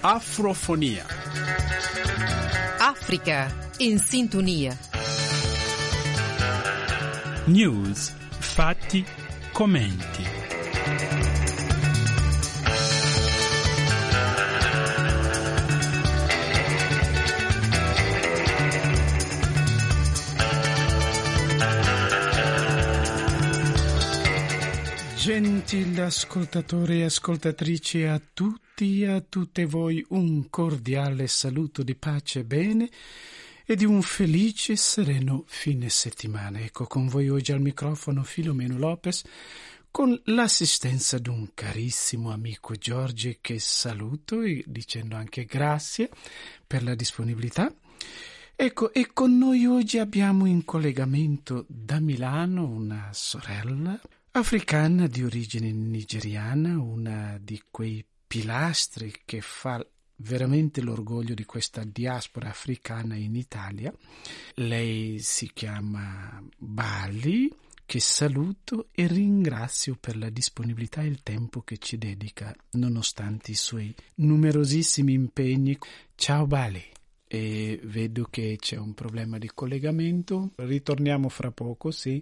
Afrofonia. Africa in sintonia. News, fatti, commenti. Gentili ascoltatori e ascoltatrici, a tutti e a tutte voi un cordiale saluto di pace e bene e di un felice e sereno fine settimana. Ecco con voi oggi al microfono Filomeno Lopez con l'assistenza di un carissimo amico Giorgi che saluto e dicendo anche grazie per la disponibilità. Ecco, e con noi oggi abbiamo in collegamento da Milano una sorella africana di origine nigeriana, una di quei pilastri che fa veramente l'orgoglio di questa diaspora africana in Italia. Lei si chiama Bali, che saluto e ringrazio per la disponibilità e il tempo che ci dedica nonostante i suoi numerosissimi impegni. Ciao Bali. E vedo che c'è un problema di collegamento. Ritorniamo fra poco, sì.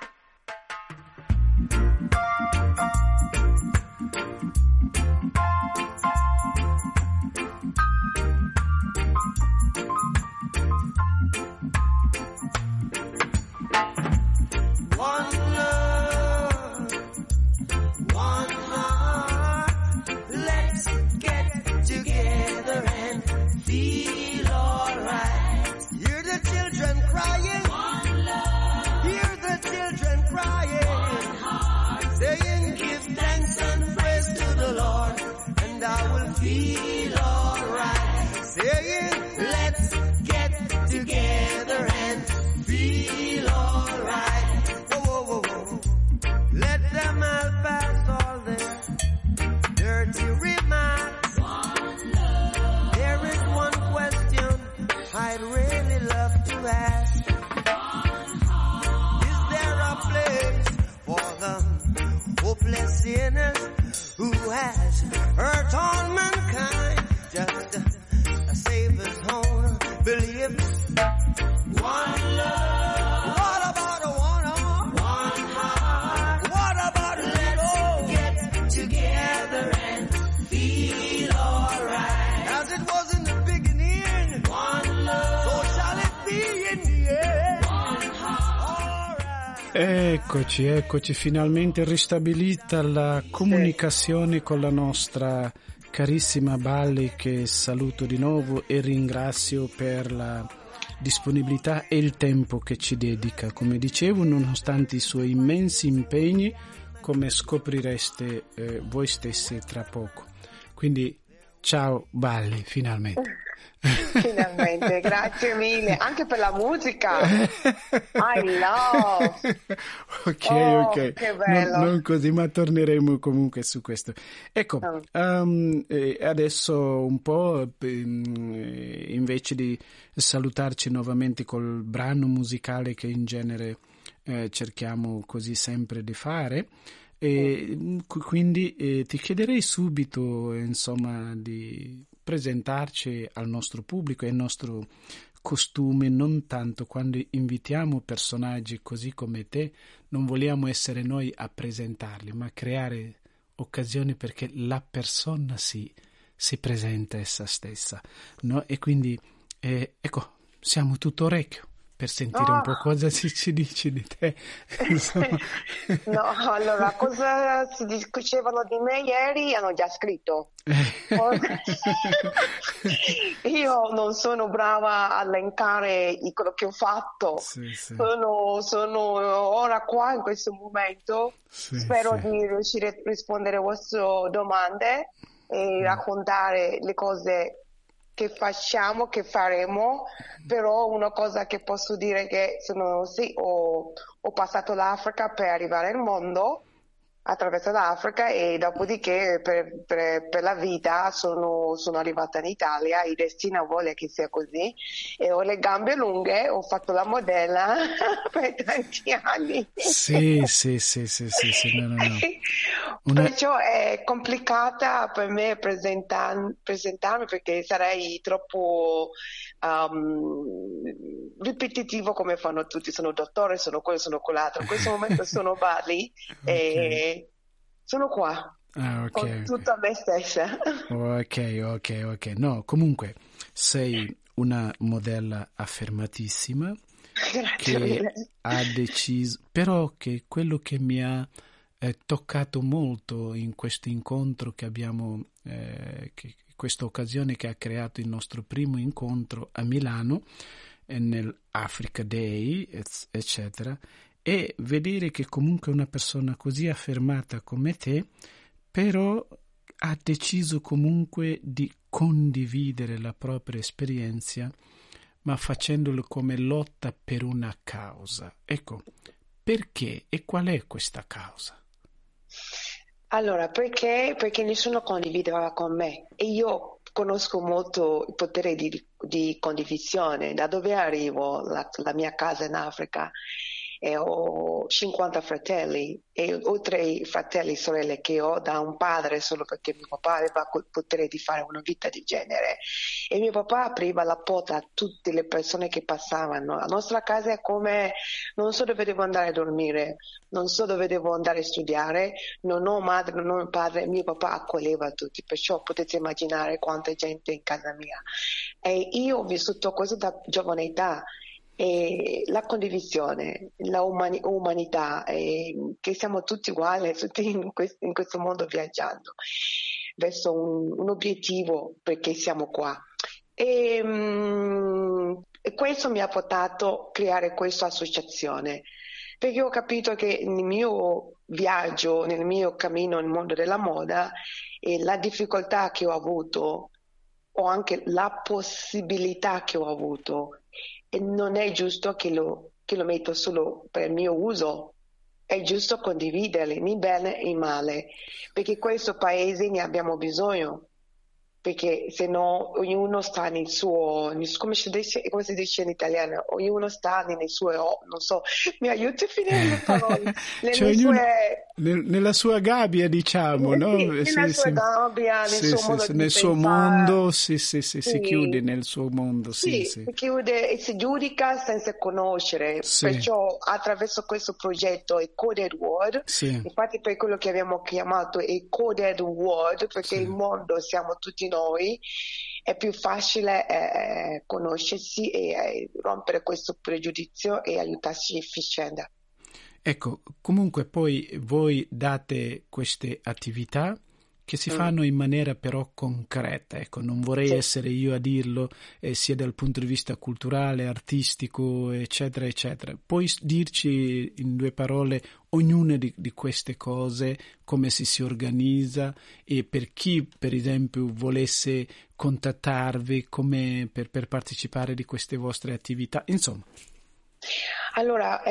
Eccoci, finalmente ristabilita la comunicazione con la nostra carissima Bali, che saluto di nuovo e ringrazio per la disponibilità e il tempo che ci dedica. Come dicevo, nonostante i suoi immensi impegni, come scoprireste voi stessi tra poco. Quindi ciao Bali, finalmente. Finalmente, grazie mille anche per la musica. I love. Ok. Che bello. Non così, ma torneremo comunque su questo. Ecco, adesso un po' invece di salutarci nuovamente col brano musicale che in genere cerchiamo così sempre di fare. E quindi ti chiederei subito, insomma, di presentarci al nostro pubblico. È il nostro costume, non tanto quando invitiamo personaggi così come te, non vogliamo essere noi a presentarli, ma creare occasioni perché la persona si presenta essa stessa, no? E quindi ecco, siamo tutto orecchio per sentire un po' cosa ci dici di te. No, allora, cosa si dicevano di me ieri hanno già scritto. Io non sono brava a elencare quello che ho fatto. Sì. Sono ora qua in questo momento. Spero di riuscire a rispondere alle vostre domande e raccontare le cose che facciamo, che faremo. Però una cosa che posso dire è che ho passato l'Africa per arrivare al mondo, attraverso l'Africa e dopodiché per la vita sono arrivata in Italia, il destino vuole che sia così e ho le gambe lunghe, ho fatto la modella per tanti anni. Sì, no. Perciò è complicata per me presentarmi perché sarei troppo ripetitivo come fanno tutti, sono dottore, sono quello, sono quell'altro. In questo momento sono Bali e sono qua. Con tutta me stessa. Ok. No, comunque sei una modella affermatissima. Grazie mille. Ha deciso, però che quello che mi ha toccato molto in questo incontro che abbiamo, questa occasione che ha creato il nostro primo incontro a Milano, nell'Africa Day, eccetera, e vedere che comunque una persona così affermata come te, però ha deciso comunque di condividere la propria esperienza, ma facendolo come lotta per una causa. Ecco, perché e qual è questa causa? Allora, perché nessuno condivideva con me e io conosco molto il potere di condivisione, da dove arrivo, la mia casa in Africa. E ho 50 fratelli e oltre ai fratelli e sorelle che ho da un padre solo perché mio papà aveva il potere di fare una vita di genere e mio papà apriva la porta a tutte le persone che passavano. La nostra casa è come non so dove devo andare a dormire, non so dove devo andare a studiare, non ho madre, non ho padre, mio papà accoglieva tutti, perciò potete immaginare quanta gente in casa mia e io ho vissuto questo da giovane età. E la condivisione, la umanità, che siamo tutti uguali, tutti in questo mondo viaggiando verso un obiettivo perché siamo qua. E questo mi ha portato a creare questa associazione, perché ho capito che nel mio viaggio, nel mio cammino nel mondo della moda, la difficoltà che ho avuto, o anche la possibilità che ho avuto, e non è giusto che lo metto solo per il mio uso, è giusto condividerli, né bene né male, perché questo paese ne abbiamo bisogno, perché se no ognuno sta nel suo, come si dice in italiano, ognuno sta nelle sue, non so, mi aiuti a finire le parole, nella sua gabbia, diciamo, no? Nella sua gabbia, nel suo modo di nel suo pensare. mondo, si chiude nel suo mondo, si chiude e si giudica senza conoscere, perciò attraverso questo progetto è Coded World, infatti per quello che abbiamo chiamato è Coded World, perché il mondo siamo tutti noi, è più facile conoscersi e rompere questo pregiudizio e aiutarsi a vicenda. Ecco, comunque poi voi date queste attività che si fanno in maniera però concreta, ecco, non vorrei essere io a dirlo, sia dal punto di vista culturale, artistico, eccetera, eccetera. Puoi dirci in 2 parole ognuna di queste cose, come si organizza e per chi, per esempio, volesse contattarvi come per partecipare di queste vostre attività, insomma. Allora,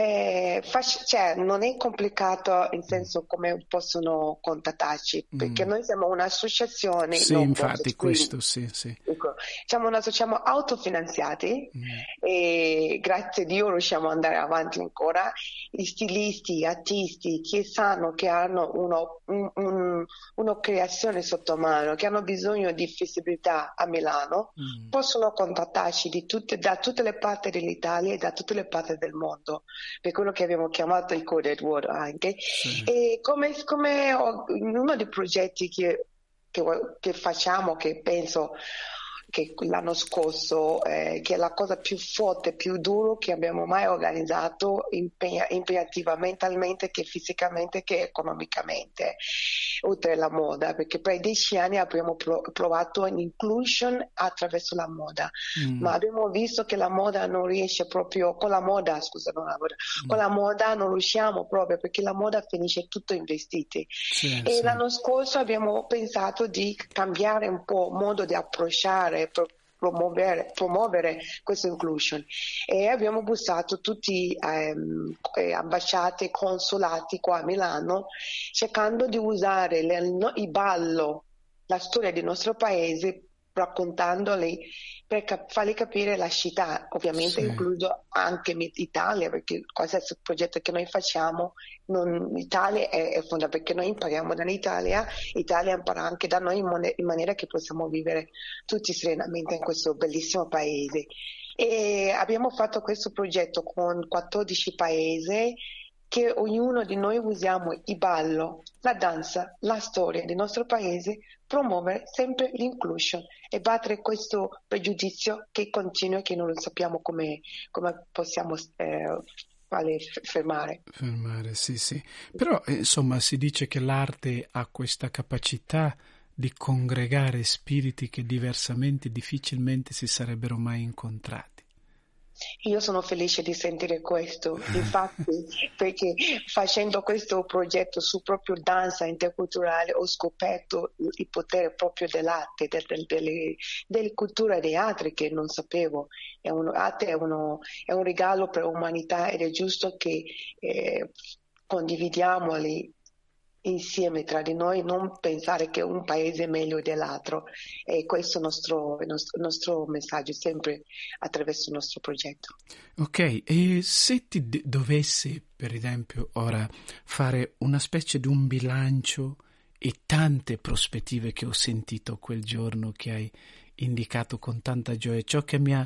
non è complicato in senso come possono contattarci, perché noi siamo un'associazione. Sì, infatti, questo sì. Ecco, siamo autofinanziati e grazie a Dio riusciamo ad andare avanti ancora. Gli stilisti, artisti che sanno che hanno una creazione sotto mano, che hanno bisogno di visibilità a Milano, possono contattarci da tutte le parti dell'Italia e da tutte le parti del mondo, per quello che abbiamo chiamato il Coded World anche. E come uno dei progetti che facciamo, che penso che l'anno scorso, che è la cosa più forte, più dura che abbiamo mai organizzato, impegnativa mentalmente, che fisicamente, che economicamente, oltre la moda, perché per 10 anni abbiamo provato un'inclusion attraverso la moda, ma abbiamo visto che la moda non riesce proprio, con la moda non riusciamo proprio, perché la moda finisce tutto investiti. L'anno scorso abbiamo pensato di cambiare un po' modo di approcciare promuovere questa inclusion. E abbiamo bussato tutti ambasciate e consolati qua a Milano, cercando di usare il ballo, la storia del nostro paese, raccontandoli per fargli capire la città, ovviamente incluso anche l'Italia, perché qualsiasi progetto che noi facciamo, l'Italia è fondamentale, perché noi impariamo dall'Italia, l'Italia impara anche da noi in maniera che possiamo vivere tutti serenamente in questo bellissimo paese. E abbiamo fatto questo progetto con 14 paesi, che ognuno di noi usiamo il ballo, la danza, la storia del nostro paese, promuovere sempre l'inclusion e battere questo pregiudizio che continua e che non lo sappiamo come possiamo fermare. Fermare, sì. Però, insomma, si dice che l'arte ha questa capacità di congregare spiriti che diversamente, difficilmente si sarebbero mai incontrati. Io sono felice di sentire questo, infatti, perché facendo questo progetto su proprio danza interculturale ho scoperto il potere proprio dell'arte, delle culture dei altri che non sapevo. L'arte è un regalo per l'umanità ed è giusto che condividiamoli insieme tra di noi, non pensare che un paese è meglio dell'altro, e questo è il nostro messaggio sempre attraverso il nostro progetto. Ok, e se ti dovessi, per esempio, ora fare una specie di un bilancio e tante prospettive che ho sentito quel giorno, che hai indicato con tanta gioia, ciò che mi ha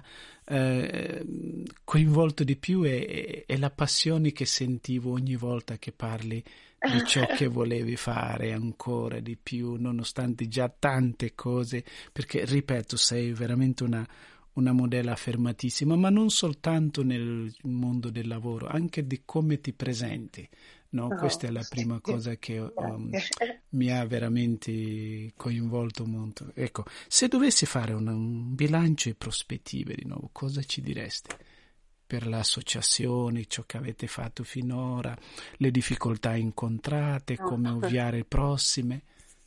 coinvolto di più è la passione che sentivo ogni volta che parli di ciò che volevi fare ancora di più, nonostante già tante cose, perché, ripeto, sei veramente una modella affermatissima, ma non soltanto nel mondo del lavoro, anche di come ti presenti, no? Questa è la prima cosa che mi ha veramente coinvolto molto. Ecco, se dovessi fare un bilancio e prospettive di nuovo, cosa ci diresti? Per l'associazione, ciò che avete fatto finora, le difficoltà incontrate, come ovviare le prossime?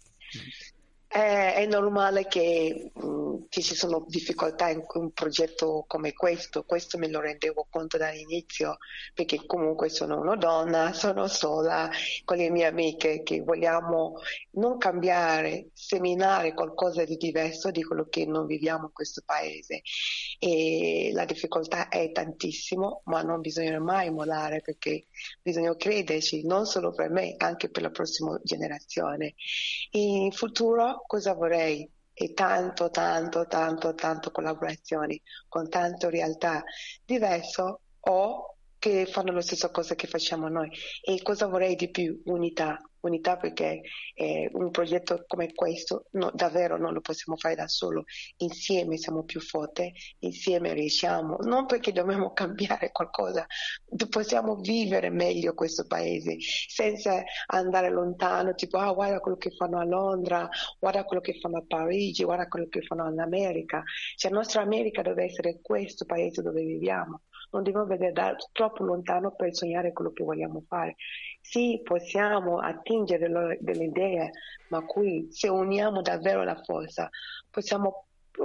È normale che ci sono difficoltà in un progetto come questo me lo rendevo conto dall'inizio, perché comunque sono una donna, sono sola con le mie amiche che vogliamo non cambiare, seminare qualcosa di diverso di quello che non viviamo in questo paese, e la difficoltà è tantissimo, ma non bisogna mai mollare, perché bisogna crederci, non solo per me, anche per la prossima generazione. In futuro cosa vorrei? E tanto collaborazioni con tante realtà diverse o che fanno la stessa cosa che facciamo noi. E cosa vorrei di più? Unità, perché un progetto come questo davvero non lo possiamo fare da solo. Insieme siamo più forti, insieme riusciamo, non perché dobbiamo cambiare qualcosa, possiamo vivere meglio questo paese senza andare lontano, tipo guarda quello che fanno a Londra, guarda quello che fanno a Parigi, guarda quello che fanno in America. Cioè, la nostra America deve essere questo paese dove viviamo. Non dobbiamo vedere troppo lontano per sognare quello che vogliamo fare. Sì, possiamo attingere delle idee, ma qui, se uniamo davvero la forza, possiamo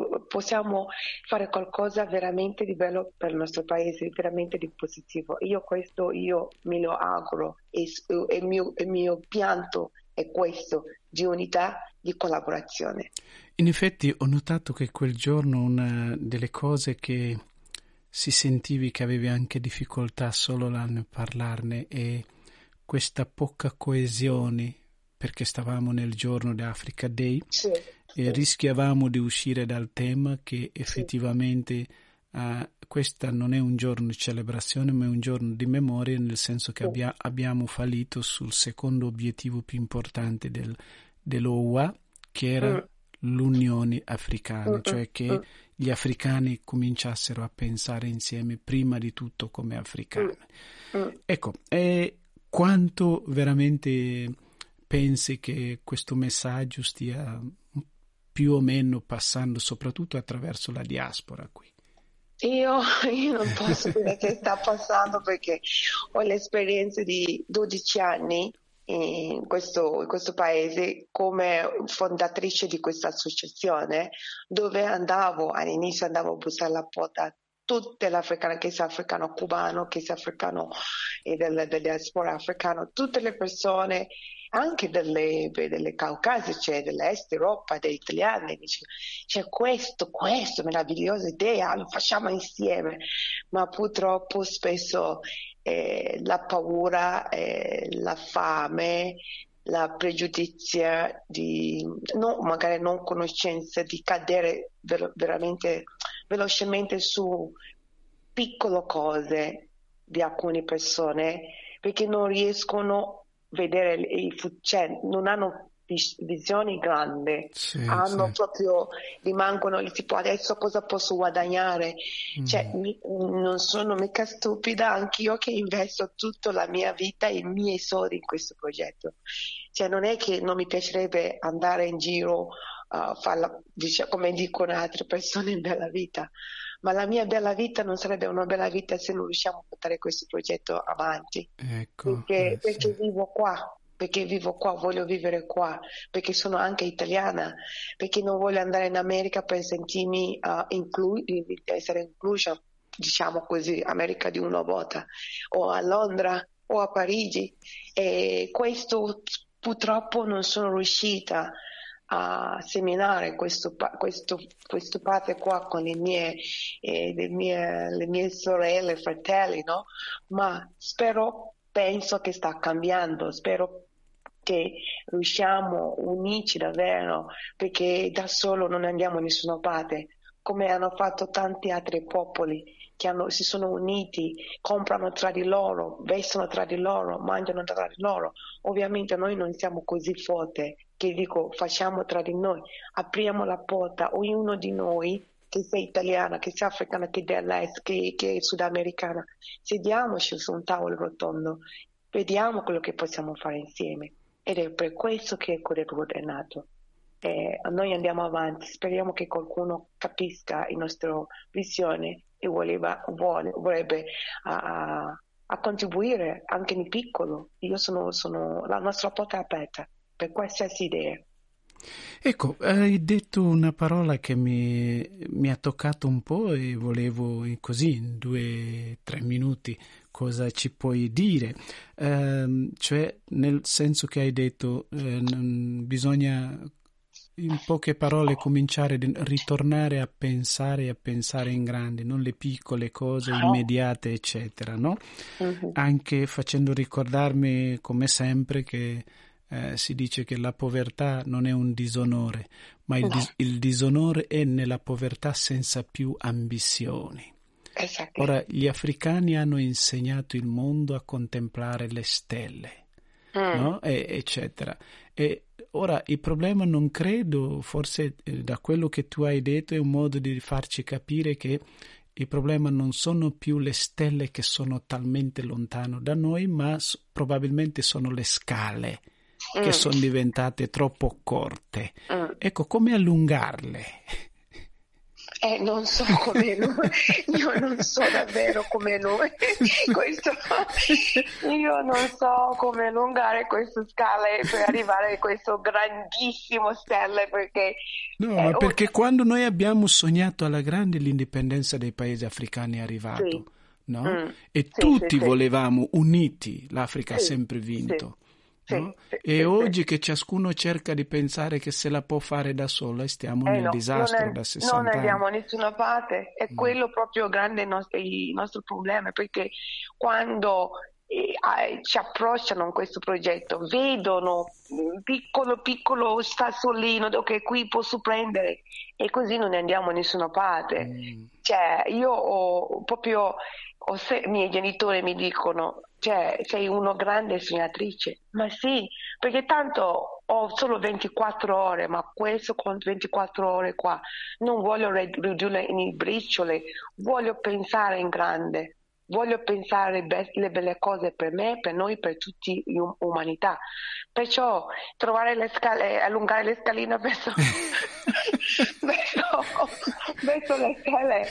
fare qualcosa veramente di bello per il nostro paese, veramente di positivo. Io me lo auguro, e il mio pianto è questo, di unità, di collaborazione. In effetti ho notato che quel giorno una delle cose che si sentivi che avevi anche difficoltà solo nel parlarne e questa poca coesione, perché stavamo nel giorno di Africa Day e rischiavamo di uscire dal tema che effettivamente questa non è un giorno di celebrazione, ma è un giorno di memoria, nel senso che abbiamo fallito sul secondo obiettivo più importante dell'OUA, che era l'Unione Africana, cioè che gli africani cominciassero a pensare insieme prima di tutto come africani. Ecco, quanto veramente pensi che questo messaggio stia più o meno passando, soprattutto attraverso la diaspora qui? Io non posso dire che sta passando, perché ho l'esperienza di 12 anni in questo paese come fondatrice di questa associazione, dove all'inizio andavo a bussare alla porta a tutte le africane, che sia africano cubano, che sia africano della diaspora africana, tutte le persone, anche delle caucasiche, dell'est Europa, degli italiani, c'è questa meravigliosa idea, lo facciamo insieme, ma purtroppo spesso la paura, la fame, la pregiudizio magari non conoscenza, di cadere veramente velocemente su piccole cose di alcune persone, perché non riescono a vedere non hanno visioni grandi, proprio, rimangono tipo adesso cosa posso guadagnare, non sono mica stupida, anch'io che investo tutta la mia vita e i miei soldi in questo progetto, non è che non mi piacerebbe andare in giro farla, come dicono altre persone, in bella vita, ma la mia bella vita non sarebbe una bella vita se non riusciamo a portare questo progetto avanti, perché vivo qua. Perché vivo qua, voglio vivere qua, perché sono anche italiana, perché non voglio andare in America per sentirmi essere inclusa, diciamo così, America di una volta, o a Londra o a Parigi. E questo purtroppo non sono riuscita a seminare questo parte qua con le mie sorelle, fratelli, no? Ma penso che sta cambiando, spero che riusciamo a unirci davvero, perché da solo non andiamo da nessuna parte, come hanno fatto tanti altri popoli che si sono uniti, comprano tra di loro, vestono tra di loro, mangiano tra di loro. Ovviamente noi non siamo così forti, che facciamo tra di noi, apriamo la porta, ognuno di noi, che sia italiana, che sia africana, che dell'est, che è sudamericana, sediamoci su un tavolo rotondo, vediamo quello che possiamo fare insieme. Ed è per questo che Code Road è nato. Noi andiamo avanti, speriamo che qualcuno capisca la nostra visione e vorrebbe a contribuire anche in piccolo. La nostra porta è aperta per qualsiasi idea. Ecco, hai detto una parola che mi ha toccato un po' e volevo così in 2-3 minuti cosa ci puoi dire, cioè nel senso che hai detto bisogna in poche parole cominciare a ritornare a pensare in grande, non le piccole cose immediate eccetera, no? Uh-huh. Anche facendo ricordarmi come sempre che si dice che la povertà non è un disonore, ma il disonore è nella povertà senza più ambizioni. Esatto. Ora, gli africani hanno insegnato il mondo a contemplare le stelle, no? Eccetera. E ora il problema, non credo, forse da quello che tu hai detto è un modo di farci capire che il problema non sono più le stelle che sono talmente lontano da noi, ma probabilmente sono le scale che sono diventate troppo corte. Ecco, come allungarle? Non so come lui, io non so davvero come lui, io non so come allungare queste scale per arrivare a questo grandissimo stelle, perché... No, ma perché quando noi abbiamo sognato alla grande l'indipendenza dei paesi africani è arrivato, sì. No? E tutti volevamo uniti, l'Africa ha sempre vinto. No? E oggi che ciascuno cerca di pensare che se la può fare da sola, stiamo nel disastro da 60 anni. Non andiamo da nessuna parte, è quello proprio grande il nostro problema, perché quando ci approcciano in questo progetto, vedono piccolo sassolino che qui posso prendere, e così non andiamo da nessuna parte. Cioè, io i miei genitori mi dicono, sei una grande sognatrice, ma sì, perché tanto ho solo 24 ore, ma questo con 24 ore qua non voglio ridurre in briciole, voglio pensare in grande, voglio pensare le belle cose per me, per noi, per tutta l'umanità. Perciò trovare le scale, allungare le scaline verso verso le stelle.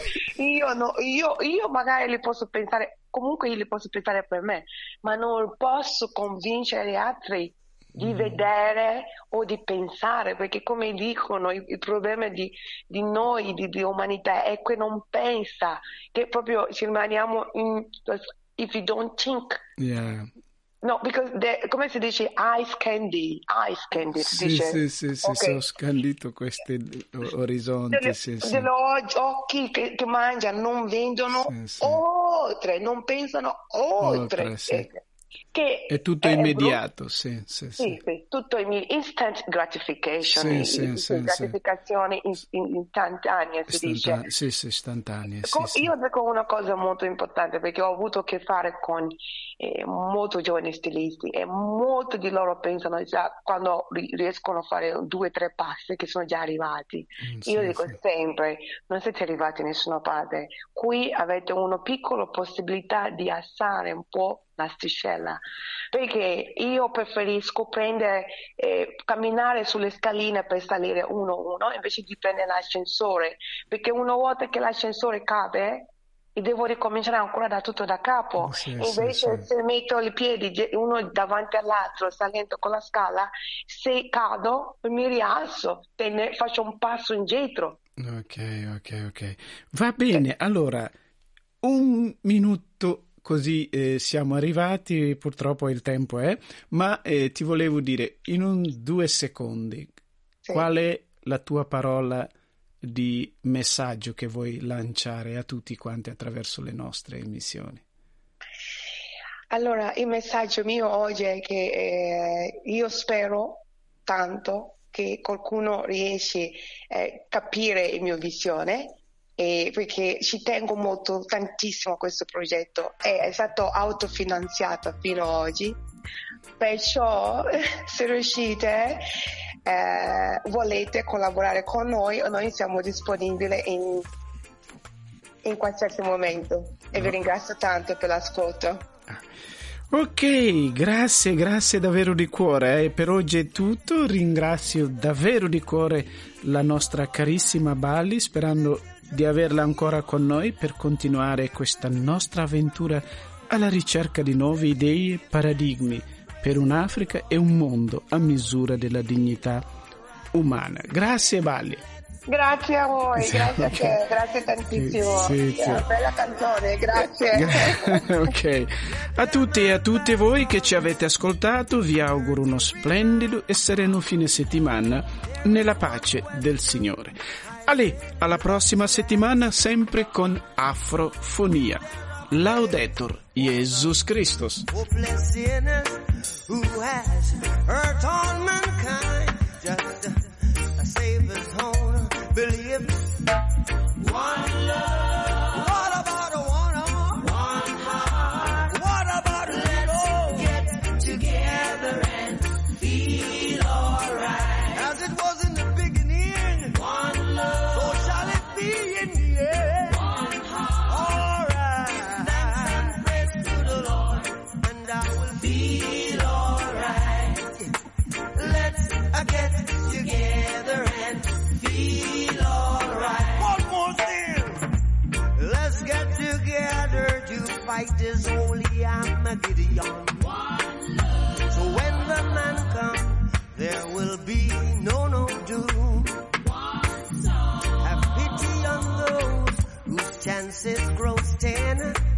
Io magari li posso pensare, comunque io li posso pensare per me, ma non posso convincere gli altri di vedere o di pensare, perché come dicono il problema di noi, di umanità, è che non pensa, che proprio ci rimaniamo in if you don't think. Yeah. No, because come si dice eyes candy, sì, dice. Sì, sono scandito questi orizzonti. Degli occhi che mangiano, non vedono oltre, non pensano oltre. Che è tutto immediato, sì. Tutto instant gratification, gratificazione istantanea, si dice. Sì, istantanea. Io dico una cosa molto importante, perché ho avuto a che fare con molti giovani stilisti e molti di loro pensano già quando riescono a fare 2 o 3 passi che sono già arrivati. Io dico sempre, non siete arrivati a nessuna parte, qui avete una piccola possibilità di alzare un po' l'asticella, perché io preferisco camminare sulle scaline per salire uno invece di prendere l'ascensore, perché una volta che l'ascensore cade e devo ricominciare ancora da tutto da capo. Invece se metto i piedi uno davanti all'altro salendo con la scala, se cado mi rialzo e faccio un passo indietro. Ok. Va bene, allora 1 minuto così siamo arrivati, purtroppo il tempo è, ma ti volevo dire in 2 secondi qual è la tua parola di messaggio che vuoi lanciare a tutti quanti attraverso le nostre emissioni? Allora, il messaggio mio oggi è che io spero tanto che qualcuno riesce a capire il mio visione, perché ci tengo tantissimo a questo progetto, è stato autofinanziato fino ad oggi, perciò se riuscite volete collaborare con noi siamo disponibili in qualsiasi momento e vi ringrazio tanto per l'ascolto. Ok, grazie davvero di cuore. Per oggi è tutto. Ringrazio davvero di cuore la nostra carissima Bali, sperando di averla ancora con noi per continuare questa nostra avventura alla ricerca di nuove idee e paradigmi per un'Africa e un mondo a misura della dignità umana. Grazie Bali. Grazie a voi, grazie a te, grazie tantissimo. Sì. Bella canzone, grazie. Ok, a tutti e a tutte voi che ci avete ascoltato vi auguro uno splendido e sereno fine settimana nella pace del Signore. Alla prossima settimana sempre con Afrofonia. Laudetur Jesus Christus. Believe one love. What about a one heart? What about let's get together and feel alright? As it was in the beginning, one love. So shall it be in the end. One heart. Alright. Thanks and praise to the Lord, and I will feel alright. Let's get together and feel alright. One more thing. Let's get together to fight this holy Armageddon. So when the man comes, there will be no doom. Have pity on those whose chances grow 10.